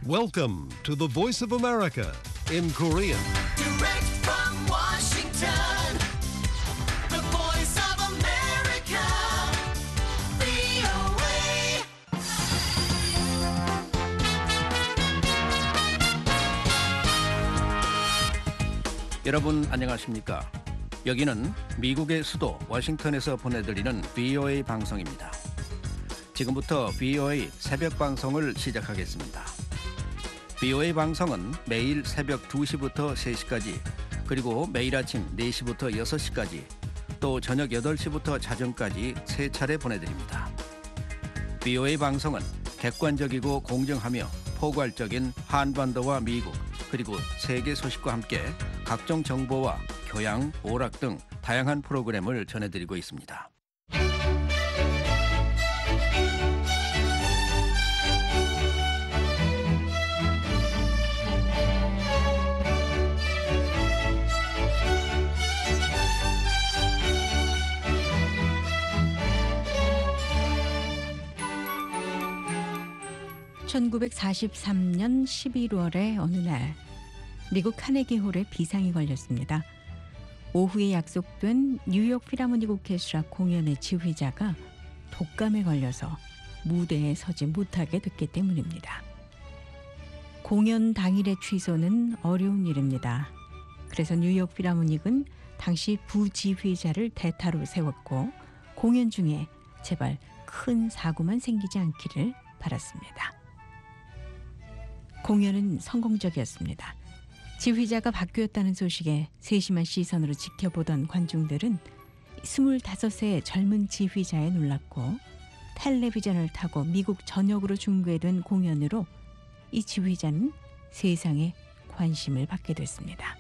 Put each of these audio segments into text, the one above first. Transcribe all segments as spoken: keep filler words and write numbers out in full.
Welcome to the Voice of America in Korean. Direct from Washington, the voice of America, 브이오에이. 여러분 안녕하십니까? 여기는 미국의 수도 워싱턴에서 보내드리는 브이오에이 방송입니다. 지금부터 브이오에이 새벽 방송을 시작하겠습니다. 브이오에이 방송은 매일 새벽 두 시부터 세 시까지, 그리고 매일 아침 네 시부터 여섯 시까지, 또 저녁 여덟 시부터 자정까지 세 차례 보내드립니다. 브이오에이 방송은 객관적이고 공정하며 포괄적인 한반도와 미국, 그리고 세계 소식과 함께 각종 정보와 교양, 오락 등 다양한 프로그램을 전해드리고 있습니다. 천구백사십삼 년 십일월의 어느 날, 미국 카네기홀에 비상이 걸렸습니다. 오후에 약속된 뉴욕 필하모닉 오케스트라 공연의 지휘자가 독감에 걸려서 무대에 서지 못하게 됐기 때문입니다. 공연 당일의 취소는 어려운 일입니다. 그래서 뉴욕 필하모닉은 당시 부지휘자를 대타로 세웠고, 공연 중에 제발 큰 사고만 생기지 않기를 바랐습니다. 공연은 성공적이었습니다. 지휘자가 바뀌었다는 소식에 세심한 시선으로 지켜보던 관중들은 스물다섯 세의 젊은 지휘자에 놀랐고, 텔레비전을 타고 미국 전역으로 중계된 공연으로 이 지휘자는 세상에 관심을 받게 됐습니다.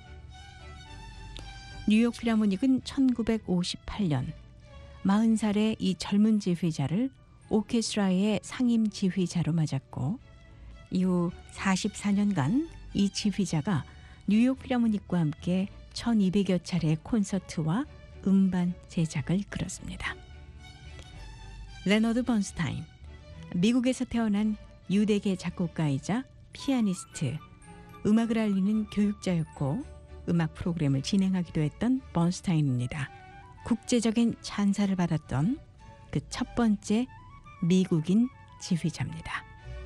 뉴욕 필하모닉은 천구백오십팔 년 마흔 살의 이 젊은 지휘자를 오케스트라의 상임 지휘자로 맞았고, 이후 사십사 년간 이 지휘자가 뉴욕 필하모닉과 함께 천이백여 차례의 콘서트와 음반 제작을 이끌었습니다. 레너드 번스타인, 미국에서 태어난 유대계 작곡가이자 피아니스트, 음악을 알리는 교육자였고 음악 프로그램을 진행하기도 했던 번스타인입니다. 국제적인 찬사를 받았던 그 첫 번째 미국인 지휘자입니다.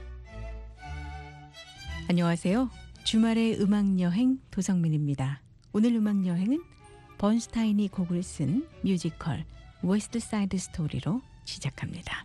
안녕하세요. 주말의 음악여행 도성민입니다. 오늘 음악여행은 번스타인이 곡을 쓴 뮤지컬 웨스트 사이드 스토리로 시작합니다.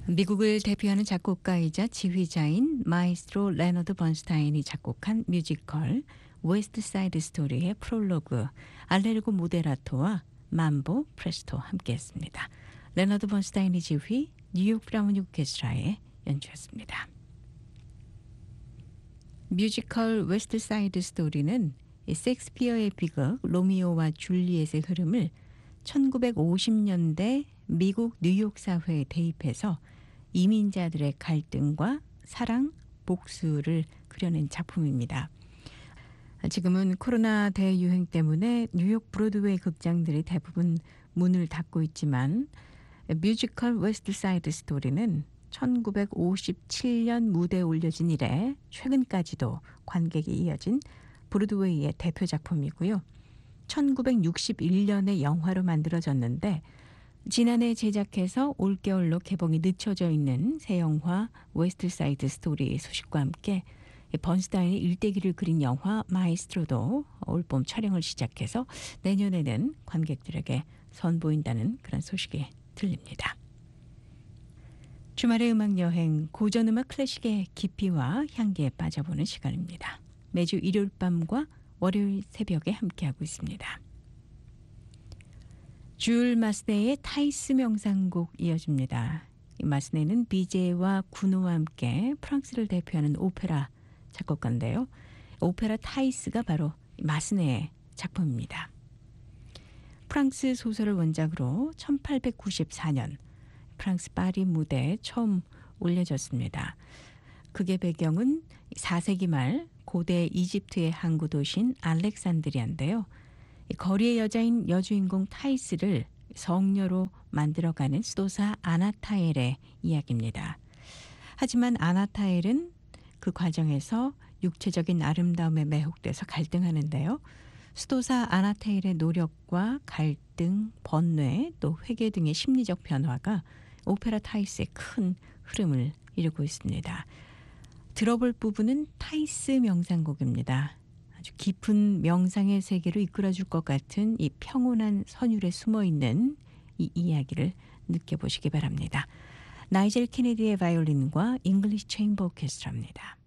미국을 대표하는 작곡가이자 지휘자인 마이스트로 레너드 번스타인이 작곡한 뮤지컬 웨스트 사이드 스토리의 프롤로그 알레르고 모데라토와 mambo 프레스토 함께했습니다. 레너드 번스타인이 지휘, 뉴욕 필하모닉 오케스트라의 연주였습니다. 뮤지컬 웨스트 사이드 스토리는 셰익스피어의 비극 로미오와 줄리엣의 흐름을 천구백오십 년대 미국 뉴욕 사회에 대입해서 이민자들의 갈등과 사랑, 복수를 그려낸 작품입니다. 지금은 코로나 대유행 때문에 뉴욕 브로드웨이 극장들이 대부분 문을 닫고 있지만 뮤지컬 웨스트 사이드 스토리는 천구백오십칠 년 무대에 올려진 이래 최근까지도 관객이 이어진 브로드웨이의 대표 작품이고요. 천구백육십일 년에 영화로 만들어졌는데 지난해 제작해서 올겨울로 개봉이 늦춰져 있는 새 영화 웨스트 사이드 스토리 소식과 함께 번스타인의 일대기를 그린 영화 마이스트로도 올봄 촬영을 시작해서 내년에는 관객들에게 선보인다는 그런 소식이 들립니다. 주말의 음악여행, 고전음악 클래식의 깊이와 향기에 빠져보는 시간입니다. 매주 일요일 밤과 월요일 새벽에 함께하고 있습니다. 줄 마스네의 타이스 명상곡 이어집니다. 이 마스네는 비제와 구노와 함께 프랑스를 대표하는 오페라 작곡가인데요. 오페라 타이스가 바로 마스네의 작품입니다. 프랑스 소설을 원작으로 천팔백구십사 년 프랑스 파리 무대에 처음 올려졌습니다. 극의 배경은 사 세기 말 고대 이집트의 항구 도시인 알렉산드리아인데요. 거리의 여자인 여주인공 타이스를 성녀로 만들어가는 수도사 아나타엘의 이야기입니다. 하지만 아나타엘은 그 과정에서 육체적인 아름다움에 매혹돼서 갈등하는데요. 수도사 아나타엘의 노력과 갈등, 번뇌, 또 회개 등의 심리적 변화가 오페라 타이스의 큰 흐름을 이루고 있습니다. 들어볼 부분은 타이스 명상곡입니다. 아주 깊은 명상의 세계로 이끌어줄 것 같은 이 평온한 선율에 숨어있는 이 이야기를 느껴보시기 바랍니다. 나이젤 케네디의 바이올린과 잉글리시 체인버 오케스트라입니다.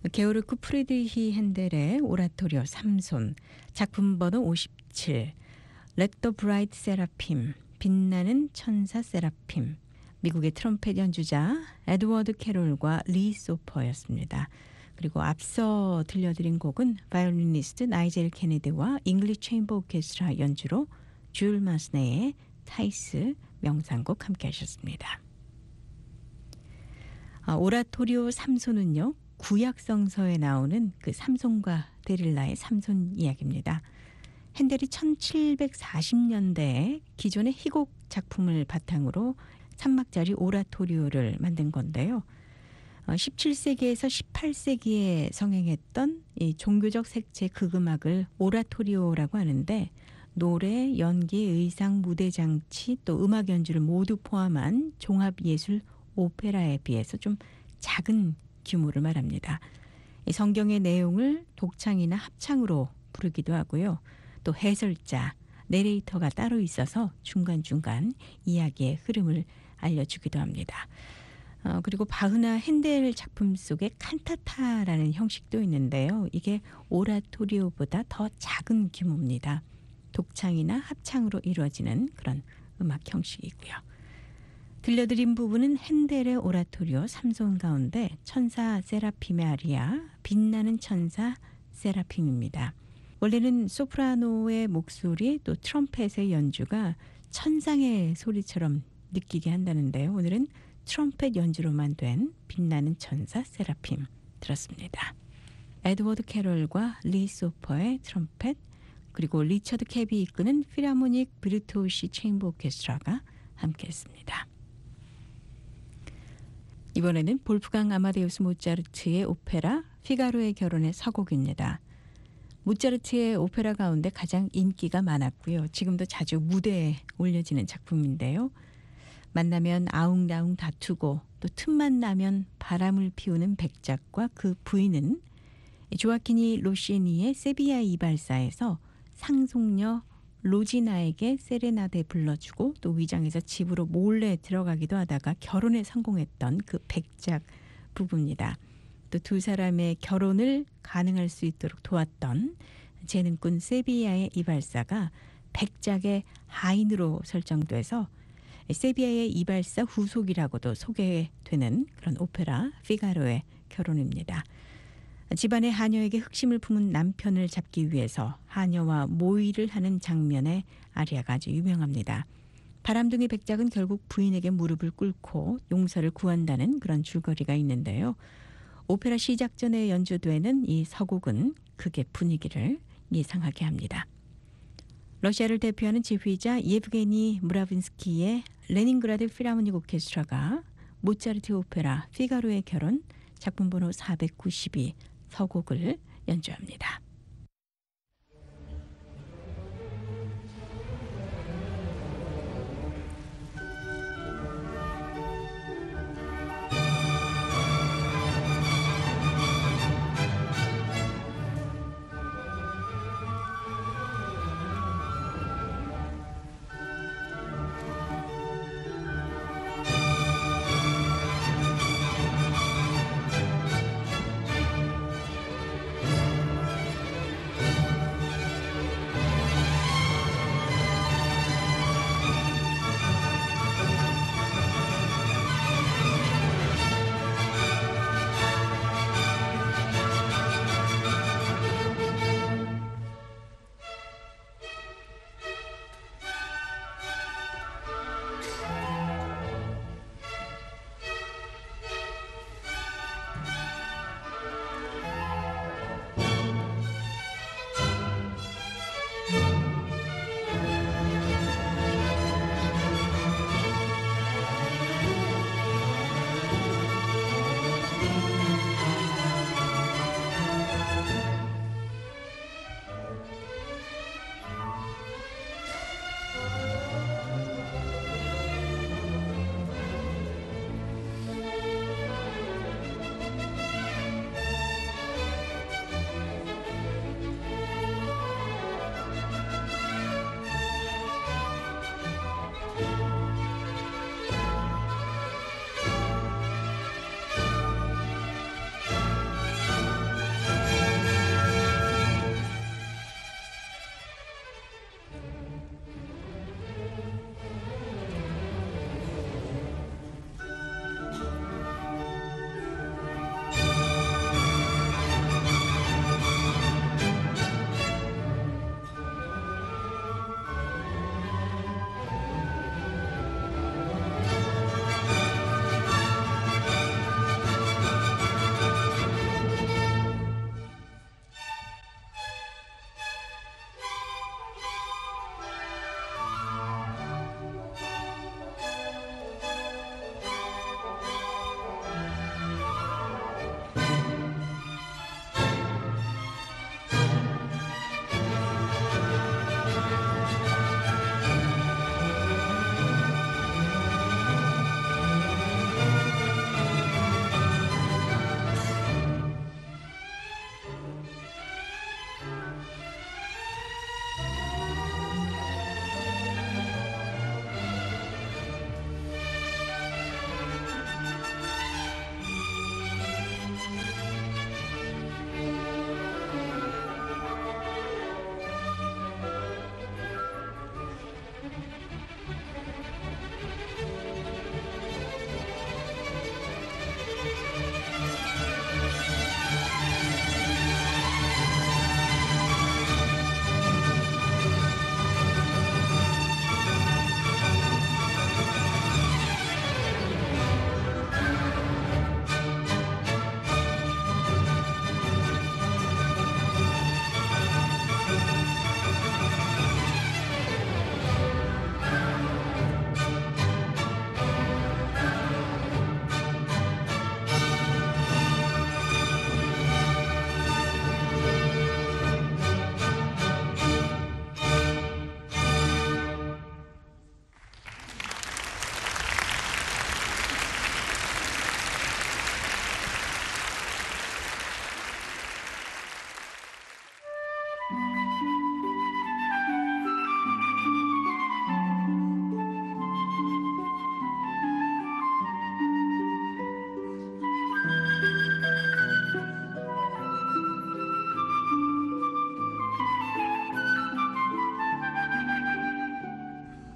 게오르크 프리드리히 핸델의 오라토리오 삼손, 작품 번호 오십칠, Let the Bright Seraphim, 빛나는 천사 세라핌, 미국의 트럼펫 연주자 에드워드 캐롤과 리 소퍼였습니다. 그리고 앞서 들려드린 곡은 바이올리니스트 나이젤 케네디와 잉글리시 체인버 오케스트라 연주로 줄 마스네의 타이스 명상곡 함께 하셨습니다. 아, 오라토리오 삼손은요, 구약 성서에 나오는 그 삼손과 데릴라의 삼손 이야기입니다. 핸델이 천칠백사십 년대에 기존의 희곡 작품을 바탕으로 삼 막짜리 오라토리오를 만든 건데요. 십칠 세기에서 십팔 세기에 성행했던 이 종교적 색채 극음악을 오라토리오라고 하는데, 노래, 연기, 의상, 무대 장치, 또 음악 연주를 모두 포함한 종합예술 오페라에 비해서 좀 작은 규모를 말합니다. 이 성경의 내용을 독창이나 합창으로 부르기도 하고요. 또 해설자, 내레이터가 따로 있어서 중간중간 이야기의 흐름을 알려주기도 합니다. 어, 그리고 바흐나 핸델 작품 속에 칸타타라는 형식도 있는데요. 이게 오라토리오보다 더 작은 규모입니다. 독창이나 합창으로 이루어지는 그런 음악 형식이고요. 들려드린 부분은 핸델의 오라토리오 삼손 가운데 천사 세라핌의 아리아, 빛나는 천사 세라핌입니다. 원래는 소프라노의 목소리 또 트럼펫의 연주가 천상의 소리처럼 느끼게 한다는데요. 오늘은 트럼펫 연주로만 된 빛나는 천사 세라핌 들었습니다. 에드워드 캐럴과 리 소퍼의 트럼펫, 그리고 리처드 캡이 이끄는 필하모닉 비르투오시 체인버 오케스트라가 함께했습니다. 이번에는 볼프강 아마데우스 모차르트의 오페라 피가로의 결혼의 서곡입니다. 모차르트의 오페라 가운데 가장 인기가 많았고요. 지금도 자주 무대에 올려지는 작품인데요. 만나면 아웅다웅 다투고 또 틈만 나면 바람을 피우는 백작과 그 부인은 조아키니 로시니의 세비야 이발사에서 상속녀 로지나에게 세레나데 불러주고 또 위장해서 집으로 몰래 들어가기도 하다가 결혼에 성공했던 그 백작 부부입니다. 또 두 사람의 결혼을 가능할 수 있도록 도왔던 재능꾼 세비야의 이발사가 백작의 하인으로 설정돼서 세비야의 이발사 후속이라고도 소개되는 그런 오페라 피가로의 결혼입니다. 집안의 하녀에게 흑심을 품은 남편을 잡기 위해서 하녀와 모의를 하는 장면의 아리아가 아주 유명합니다. 바람둥이 백작은 결국 부인에게 무릎을 꿇고 용서를 구한다는 그런 줄거리가 있는데요. 오페라 시작 전에 연주되는 이 서곡은 극의 분위기를 예상하게 합니다. 러시아를 대표하는 지휘자 예브게니 무라빈스키의 레닌그라드 필하모닉 오케스트라가 모차르트 오페라 피가로의 결혼 작품 번호 사백구십이 서곡을 연주합니다.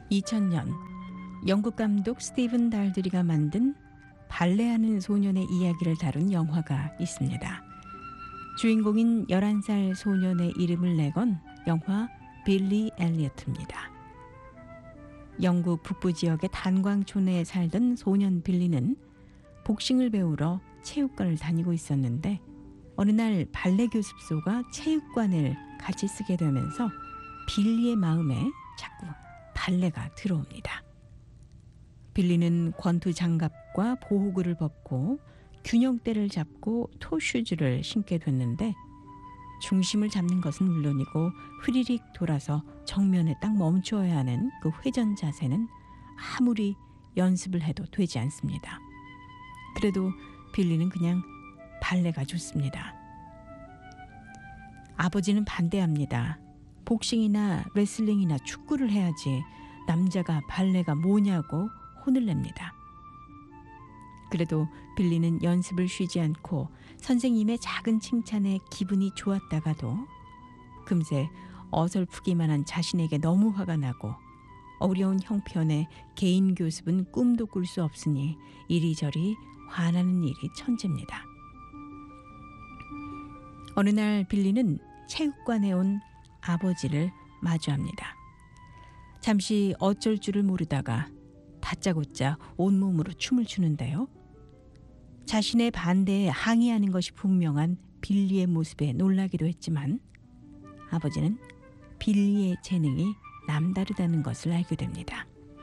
이천 년 영국 감독 스티븐 달드리가 만든 발레하는 소년의 이야기를 다룬 영화가 있습니다. 주인공인 열한 살 소년의 이름을 내건 영화 빌리 엘리어트입니다. 영국 북부 지역의 단광촌에 살던 소년 빌리는 복싱을 배우러 체육관을 다니고 있었는데 어느 날 발레 교습소가 체육관을 같이 쓰게 되면서 빌리의 마음에 자꾸 발레가 들어옵니다. 빌리는 권투 장갑과 보호구를 벗고 균형대를 잡고 토슈즈를 신게 됐는데 중심을 잡는 것은 물론이고 휘리릭 돌아서 정면에 딱 멈춰야 하는 그 회전 자세는 아무리 연습을 해도 되지 않습니다. 그래도 빌리는 그냥 발레가 좋습니다. 아버지는 반대합니다. 복싱이나 레슬링이나 축구를 해야지 남자가 발레가 뭐냐고 혼을 냅니다. 그래도 빌리는 연습을 쉬지 않고 선생님의 작은 칭찬에 기분이 좋았다가도 금세 어설프기만 한 자신에게 너무 화가 나고 어려운 형편의 개인 교습은 꿈도 꿀 수 없으니 이리저리 화나는 일이 천재입니다. 어느 날 빌리는 체육관에 온 아버지를 마주합니다. 잠시 어쩔 줄을 모르다가 다짜고짜 온몸으로 춤을 추는데요. 자신의 반대에 항의하는 것이 분명한 빌리의 모습에 놀라기도 했지만 아버지는 빌리의 재능이 남다르다는 것을 알게 됩니다.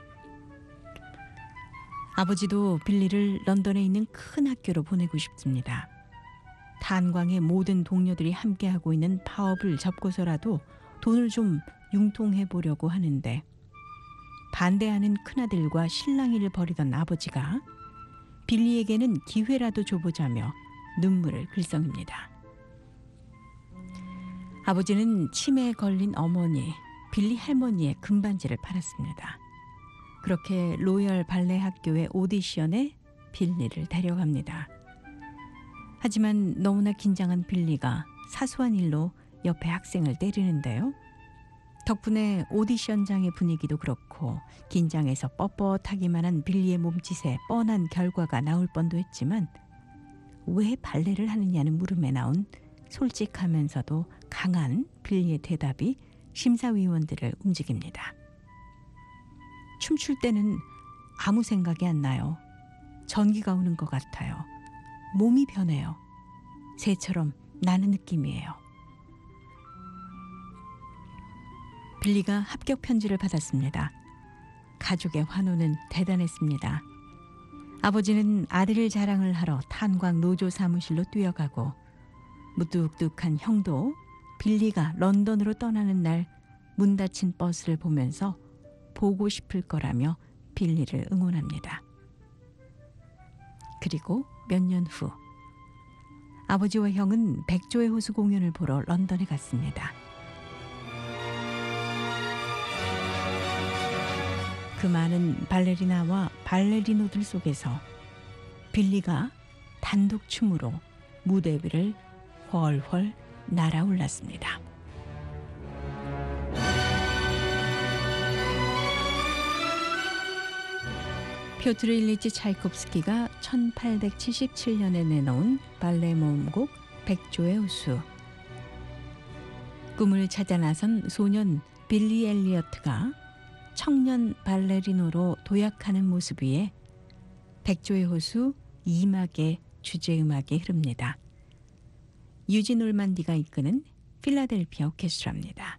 아버지도 빌리를 런던에 있는 큰 학교로 보내고 싶습니다. 탄광의 모든 동료들이 함께하고 있는 파업을 접고서라도 돈을 좀 융통해 보려고 하는데 반대하는 큰아들과 실랑이를 벌이던 아버지가 빌리에게는 기회라도 줘보자며 눈물을 글썽입니다. 아버지는 치매에 걸린 어머니, 빌리 할머니의 금반지를 팔았습니다. 그렇게 로열 발레 학교의 오디션에 빌리를 데려갑니다. 하지만 너무나 긴장한 빌리가 사소한 일로 옆에 학생을 때리는데요. 덕분에 오디션장의 분위기도 그렇고 긴장해서 뻣뻣하기만 한 빌리의 몸짓에 뻔한 결과가 나올 뻔도 했지만 왜 발레를 하느냐는 물음에 나온 솔직하면서도 강한 빌리의 대답이 심사위원들을 움직입니다. 춤출 때는 아무 생각이 안 나요. 전기가 오는 것 같아요. 몸이 변해요. 새처럼 나는 느낌이에요. 빌리가 합격 편지를 받았습니다. 가족의 환호는 대단했습니다. 아버지는 아들 자랑을 하러 탄광 노조 사무실로 뛰어가고 무뚝뚝한 형도 빌리가 런던으로 떠나는 날 문 닫힌 버스를 보면서 보고 싶을 거라며 빌리를 응원합니다. 그리고 몇 년 후 아버지와 형은 백조의 호수 공연을 보러 런던에 갔습니다. 그 많은 발레리나와 발레리노들 속에서 빌리가 단독 춤으로 무대 위를 훨훨 날아올랐습니다. 피오트르 일리치 차이콥스키가 천팔백칠십칠 년에 내놓은 발레 모음곡 백조의 호수. 꿈을 찾아 나선 소년 빌리 엘리어트가 청년 발레리노로 도약하는 모습 위에 백조의 호수 이 막의 주제음악이 흐릅니다. 유진 올만디가 이끄는 필라델피아 오케스트라입니다.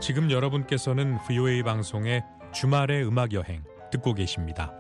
지금 여러분께서는 브이오에이 방송의 주말의 음악 여행 듣고 계십니다.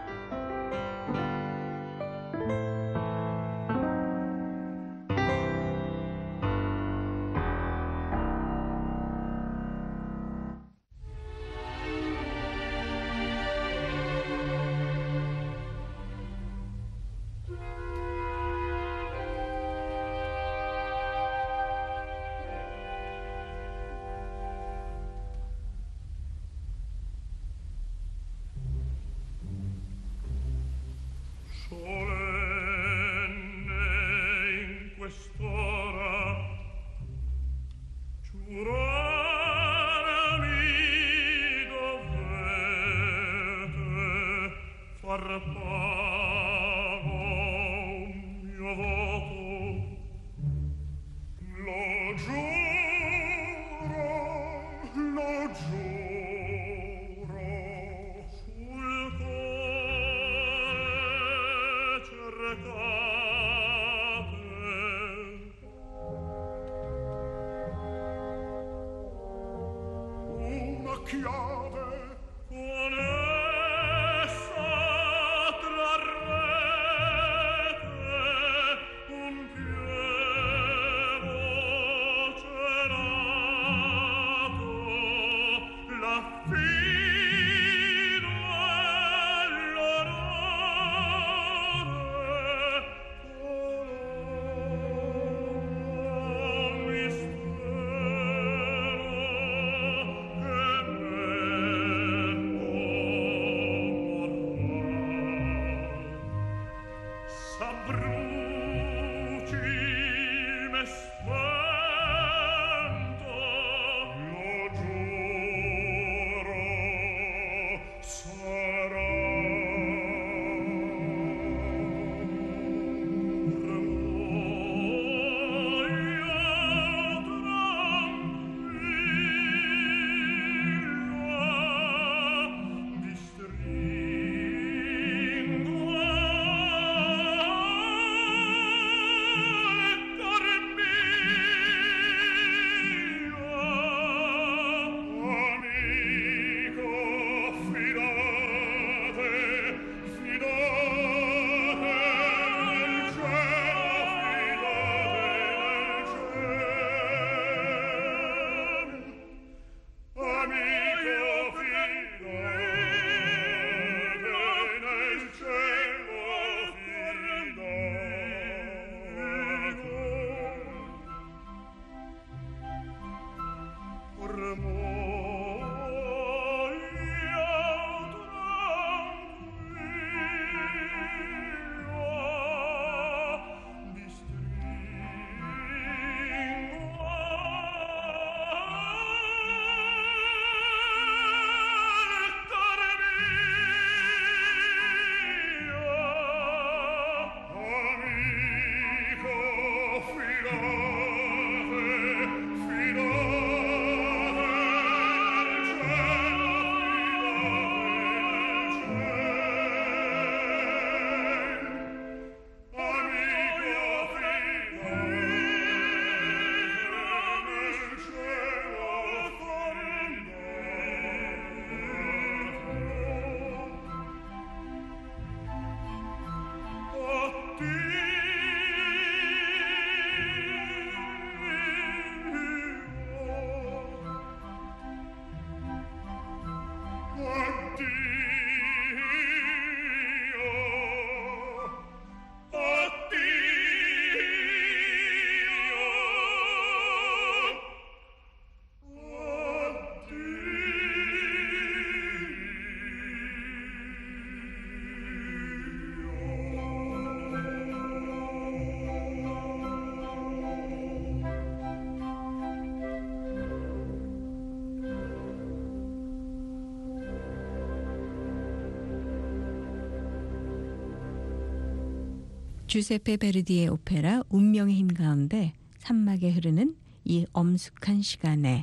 주세페 베르디의 오페라 운명의 힘 가운데 산막에 흐르는 이 엄숙한 시간에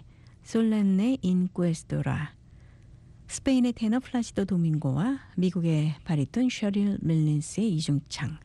솔렌네 인 꾸에스토라, 스페인의 테너 플라시도 도밍고와 미국의 바리톤 셔릴 밀린스의 이중창,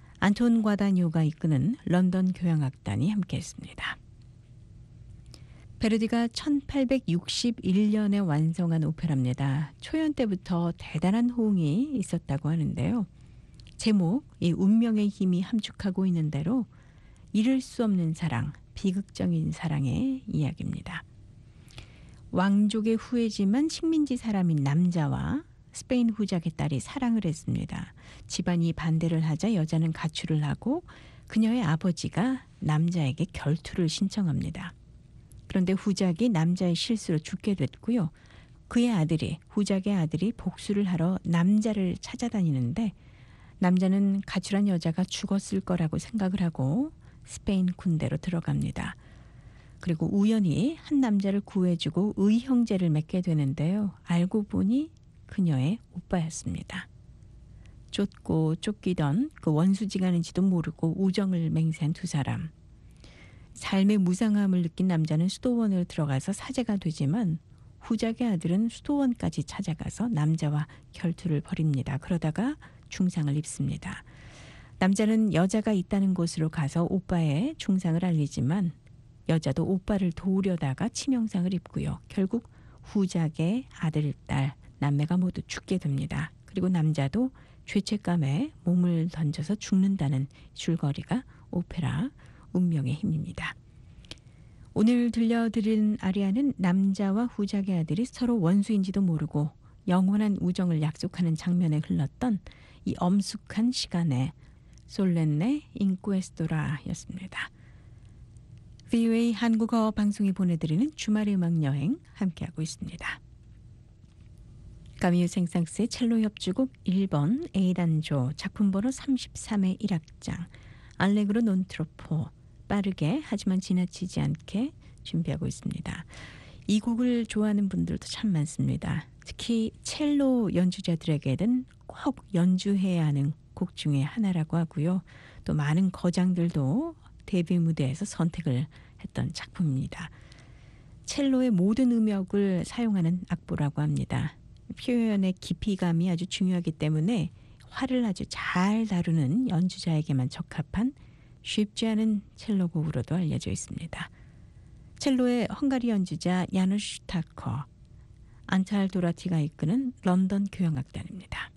안톤 과다뇨가 이끄는 런던 교향악단이 함께했습니다. 베르디가 천팔백육십일 년에 완성한 오페라입니다. 초연 때부터 대단한 호응이 있었다고 하는데요. 제목, 이 운명의 힘이 함축하고 있는 대로 이룰 수 없는 사랑, 비극적인 사랑의 이야기입니다. 왕족의 후예지만 식민지 사람인 남자와 스페인 후작의 딸이 사랑을 했습니다. 집안이 반대를 하자 여자는 가출을 하고 그녀의 아버지가 남자에게 결투를 신청합니다. 그런데 후작이 남자의 실수로 죽게 됐고요. 그의 아들이, 후작의 아들이 복수를 하러 남자를 찾아다니는데 남자는 가출한 여자가 죽었을 거라고 생각을 하고 스페인 군대로 들어갑니다. 그리고 우연히 한 남자를 구해주고 의형제를 맺게 되는데요. 알고 보니 그녀의 오빠였습니다. 쫓고 쫓기던 그 원수지간인지도 모르고 우정을 맹세한 두 사람. 삶의 무상함을 느낀 남자는 수도원을 들어가서 사제가 되지만 후작의 아들은 수도원까지 찾아가서 남자와 결투를 벌입니다. 그러다가 중상을 입습니다. 남자는 여자가 있다는 곳으로 가서 오빠의 중상을 알리지만 여자도 오빠를 도우려다가 치명상을 입고요. 결국 후작의 아들, 딸, 남매가 모두 죽게 됩니다. 그리고 남자도 죄책감에 몸을 던져서 죽는다는 줄거리가 오페라 운명의 힘입니다. 오늘 들려드린 아리아는 남자와 후작의 아들이 서로 원수인지도 모르고 영원한 우정을 약속하는 장면에 흘렀던 이 엄숙한 시간에 솔렌네 인쿠에스토라였습니다. 브이오에이 한국어 방송이 보내드리는 주말의 음악 여행 함께하고 있습니다. 까미유 생상스의 첼로 협주곡 일 번 A단조 작품번호 삼십삼의 일 악장 알레그로 논 트로포 빠르게 하지만 지나치지 않게 준비하고 있습니다. 이 곡을 좋아하는 분들도 참 많습니다. 특히 첼로 연주자들에게는 꼭 연주해야 하는 곡 중에 하나라고 하고요. 또 많은 거장들도 데뷔 무대에서 선택을 했던 작품입니다. 첼로의 모든 음역을 사용하는 악보라고 합니다. 표현의 깊이감이 아주 중요하기 때문에 활을 아주 잘 다루는 연주자에게만 적합한 쉽지 않은 첼로 곡으로도 알려져 있습니다. 첼로의 헝가리 연주자 야누슈 타커, 안탈 도라티가 이끄는 런던 교향악단입니다.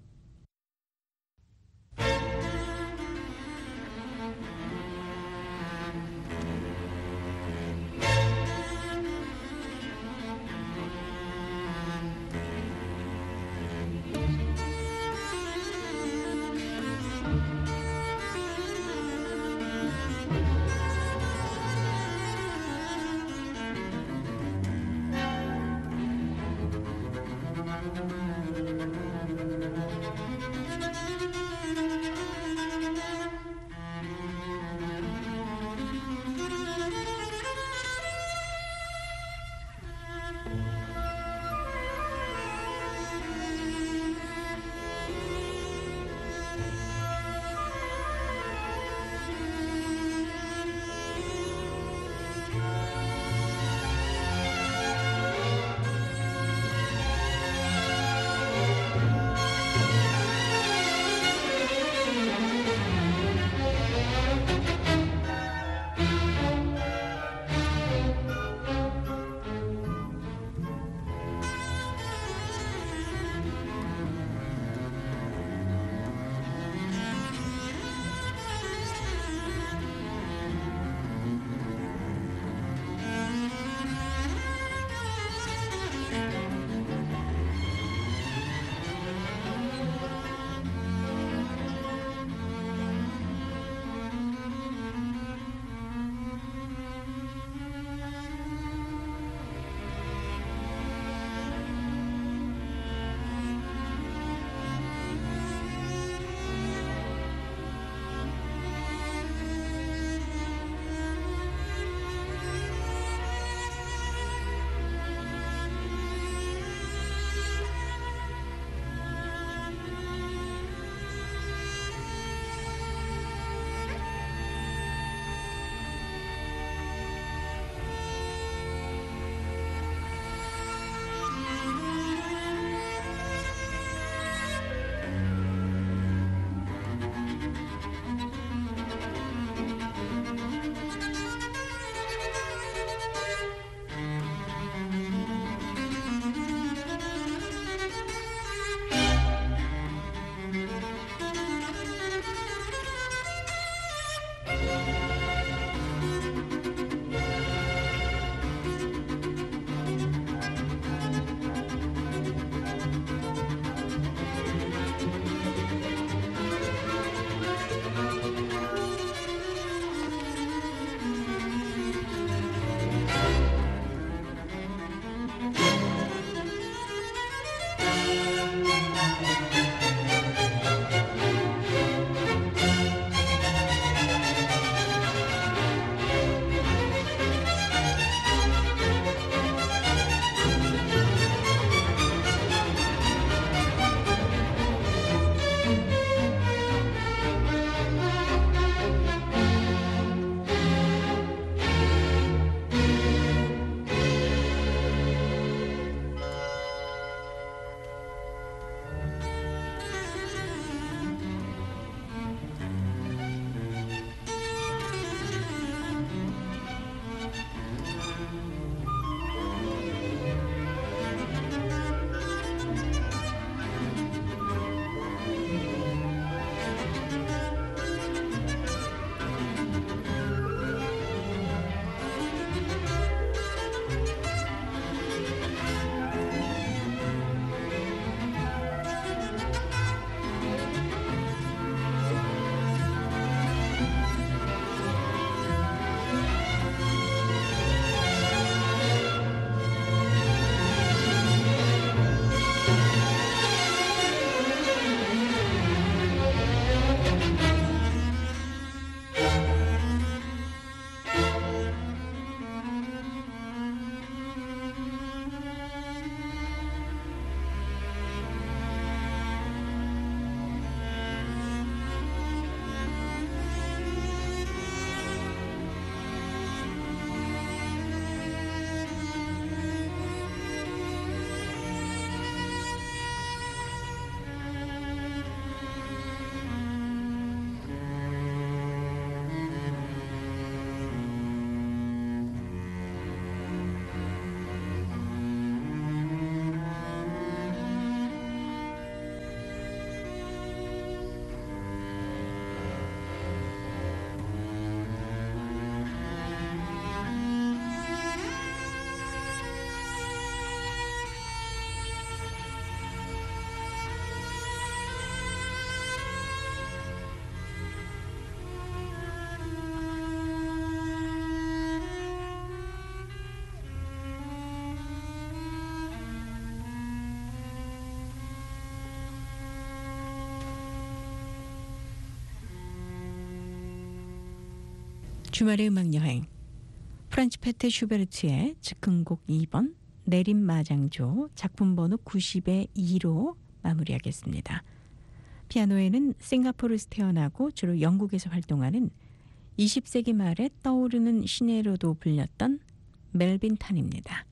주말의 음악 여행. 프란츠 페테 슈베르트의 즉흥곡 이 번 내림마장조 작품 번호 구십의 이로 마무리하겠습니다. 피아노에는 싱가포르에서 태어나고 주로 영국에서 활동하는 이십 세기 말에 떠오르는 신예로도 불렸던 멜빈 탄입니다.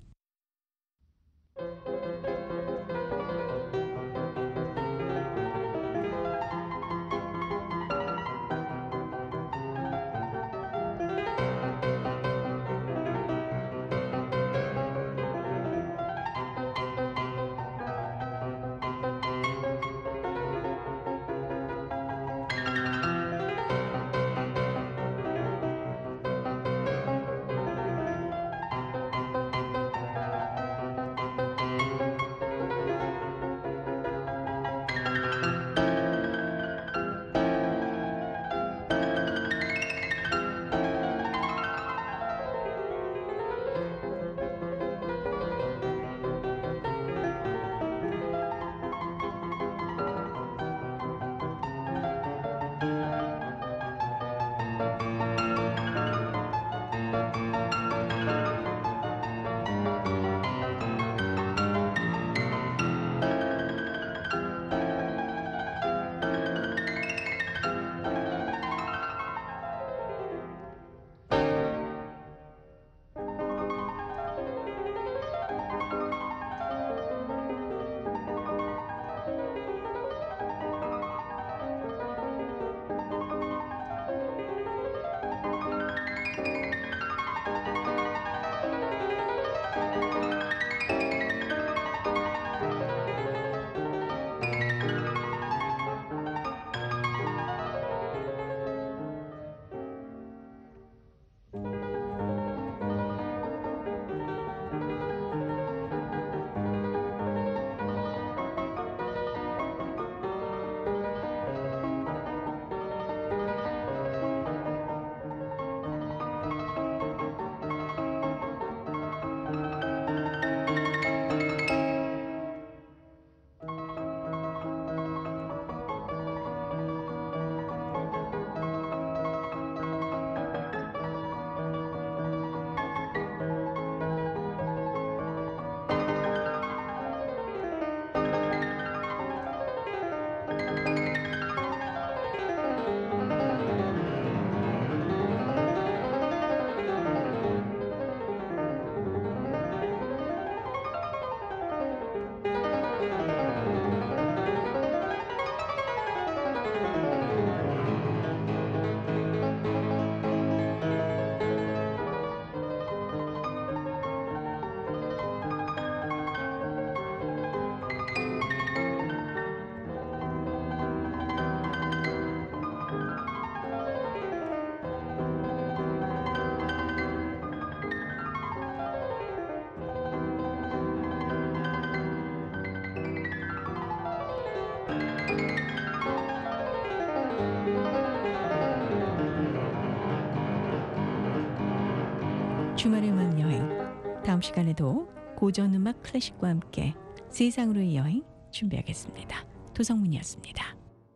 주말의 음악 여행. 다음 시간에도 고전 음악 클래식과 함께 세상으로의 여행 준비하겠습니다. 도성문이었습니다.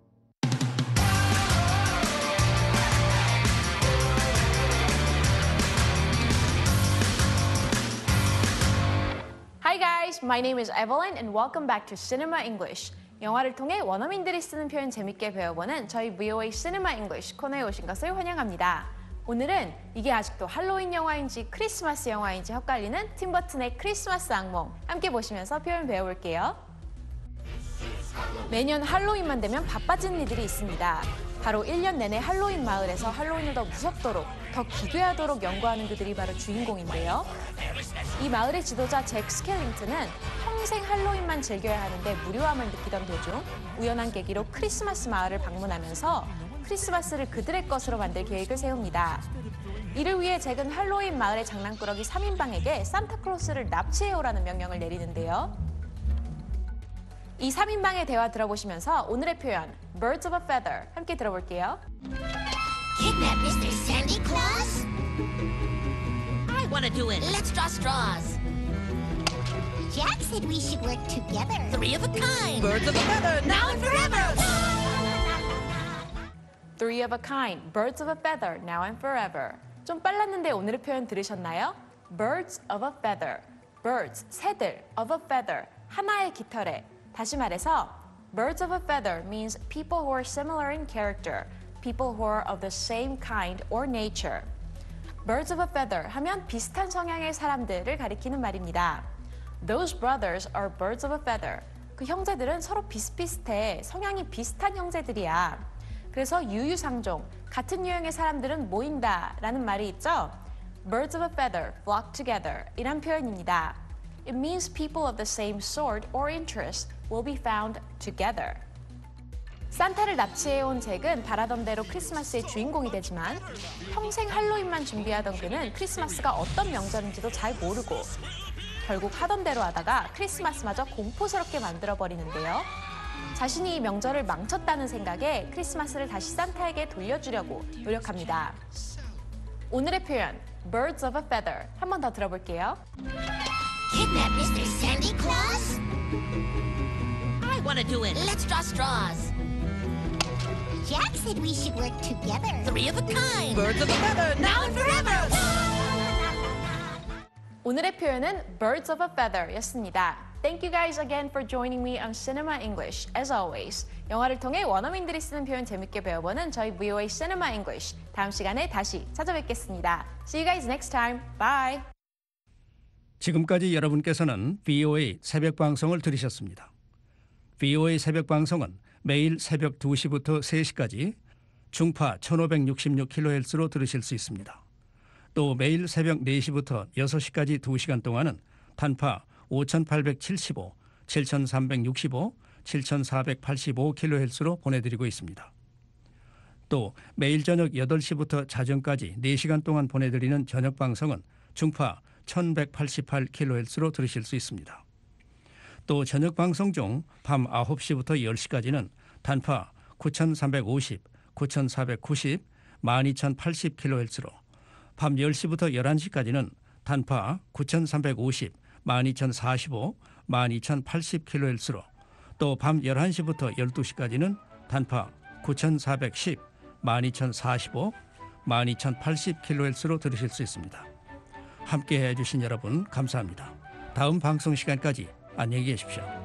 Hi guys, my name is Evelyn and welcome back to Cinema English. 영화를 통해 원어민들이 쓰는 표현 재밌게 배워보는 저희 브이오에이 Cinema English 코너에 오신 것을 환영합니다. 오늘은 이게 아직도 할로윈 영화인지 크리스마스 영화인지 헷갈리는 팀 버튼의 크리스마스 악몽 함께 보시면서 표현 배워볼게요. 매년 할로윈만 되면 바빠지는 이들이 있습니다. 바로 일 년 내내 할로윈 마을에서 할로윈을 더 무섭도록, 더 기괴하도록 연구하는 그들이 바로 주인공인데요. 이 마을의 지도자 잭 스켈링턴은 평생 할로윈만 즐겨야 하는데 무료함을 느끼던 도중 우연한 계기로 크리스마스 마을을 방문하면서 크리스마스를 그들의 것으로 만들 계획을 세웁니다. 이를 위해 잭은 할로윈 마을의 장난꾸러기 삼 인방에게 산타클로스를 납치해오라는 명령을 내리는데요. 이 삼 인방의 대화 들어보시면서 오늘의 표현 Birds of a Feather 함께 들어볼게요. Kidnap Mister Santa Claus? I want to do it. Let's draw straws. Jack said we should work together. Three of a kind. Birds of a feather, now and forever. three of a kind, birds of a feather, now and forever. 좀 빨랐는데 오늘의 표현 들으셨나요? birds of a feather, birds, 새들, of a feather, 하나의 깃털에. 다시 말해서 birds of a feather means people who are similar in character, people who are of the same kind or nature. birds of a feather 하면 비슷한 성향의 사람들을 가리키는 말입니다. Those brothers are birds of a feather. 그 형제들은 서로 비슷비슷해, 성향이 비슷한 형제들이야. 그래서 유유상종, 같은 유형의 사람들은 모인다 라는 말이 있죠. Birds of a feather flock together 이란 표현입니다. It means people of the same sort or interest will be found together. 산타를 납치해온 잭은 바라던 대로 크리스마스의 주인공이 되지만 평생 할로윈만 준비하던 그는 크리스마스가 어떤 명절인지도 잘 모르고 결국 하던 대로 하다가 크리스마스마저 공포스럽게 만들어버리는데요. 자신이 이 명절을 망쳤다는 생각에 크리스마스를 다시 산타에게 돌려주려고 노력합니다. 오늘의 표현, birds of a feather 한 번 더 들어볼게요. Kidnap Mister Santa Claus? I want to do it. Let's draw straws. Jack said we should work together. Three of a kind. Birds of a feather, now and forever. 오늘의 표현은 birds of a feather 였습니다. Thank you guys again for joining me on Cinema English. As always, 영화를 통해 원어민들이 쓰는 표현 재밌게 배워보는 저희 브이오에이 Cinema English. 다음 시간에 다시 찾아뵙겠습니다. See you guys next time. Bye. 지금까지 여러분께서는 브이오에이 새벽 방송을 들으셨습니다. 브이오에이 새벽 방송은 매일 새벽 두 시부터 세 시까지 중파 천오백육십육 킬로헤르츠로 들으실 수 있습니다. 또 매일 새벽 네 시부터 여섯 시까지 두 시간 동안은 단파 오천팔백칠십오, 칠천삼백육십오, 칠천사백팔십오 킬로헤르츠로 보내드리고 있습니다. 또 매일 저녁 여덟 시부터 자정까지 네 시간 동안 보내드리는 저녁 방송은 중파 천백팔십팔 킬로헤르츠로 들으실 수 있습니다. 또 저녁 방송 중 밤 아홉 시부터 열 시까지는 단파 구천삼백오십, 구천사백구십, 만 이천팔십 킬로헤르츠로 밤 열 시부터 열한 시까지는 단파 구천삼백오십, 만 이천사십오, 만 이천팔십 킬로헤르츠로 또 밤 열한 시부터 열두 시까지는 단파 구천사백십, 만 이천사십오, 만 이천팔십 킬로헤르츠로 들으실 수 있습니다. 함께해 주신 여러분 감사합니다. 다음 방송 시간까지 안녕히 계십시오.